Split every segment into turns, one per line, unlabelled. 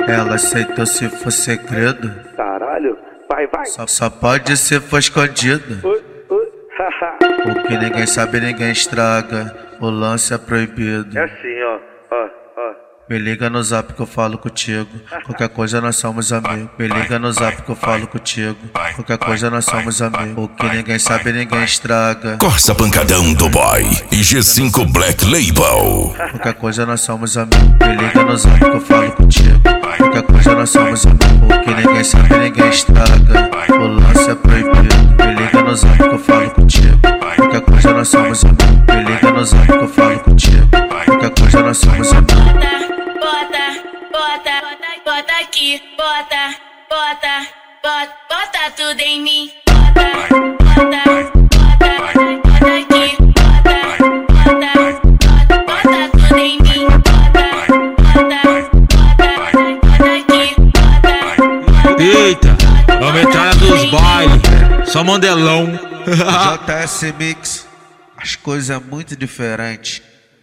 Ela aceitou se for segredo.
Caralho, vai.
Só pode se for escondido. O que ninguém sabe, ninguém estraga. O lance é proibido.
É assim, ó.
Me liga no zap que eu falo contigo. Qualquer coisa nós somos amigos. Me liga no zap que eu falo contigo. Qualquer coisa nós somos amigos. O que ninguém sabe, ninguém estraga.
Corsa Pancadão do Boy e G5 Black Label.
Qualquer coisa nós somos amigos. Me liga no zap que eu falo contigo. Qualquer coisa nós somos amigos. O que ninguém sabe, ninguém estraga. O lance é proibido. Me liga no zap que eu falo contigo. Qualquer coisa nós somos amigos. Me liga no zap que eu falo contigo. Qualquer coisa nós somos amigos.
Bota aqui, bota tudo em mim. Bota aqui, bota tudo em mim. Bota aqui,
Eita, a metralha dos bailes, só mandelão.
JS Mix, as coisas é muito diferentes.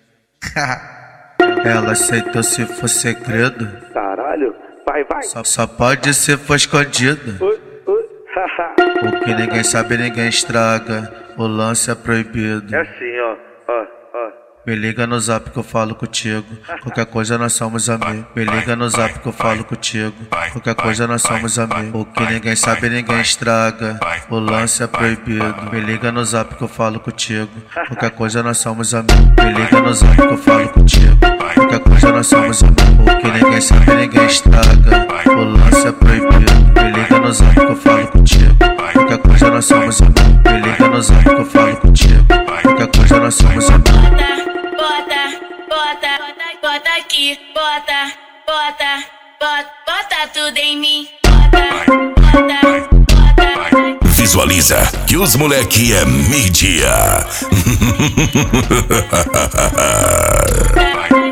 Ela aceitou se for segredo.
Caralho, vai.
Só pode se for escondido. O que ninguém sabe, ninguém estraga. O lance é proibido.
É assim, ó.
Me liga no zap que eu falo contigo. Qualquer coisa nós somos amigos. Me liga no zap que eu falo contigo. Qualquer coisa nós somos amigos. O que ninguém sabe, ninguém estraga. O lance é proibido. Me liga no zap que eu falo contigo. Qualquer coisa nós somos amigos. Me liga no zap que eu falo contigo. Qualquer coisa nós somos amigos. O que ninguém sabe, ninguém estraga. O lance é proibido. Me liga no zap que eu falo contigo. Qualquer coisa nós somos amigos. Me liga no zap que eu falo contigo. Qualquer coisa nós somos amigos.
bota aqui, bota tudo em mim.
Visualiza que os moleque é mídia.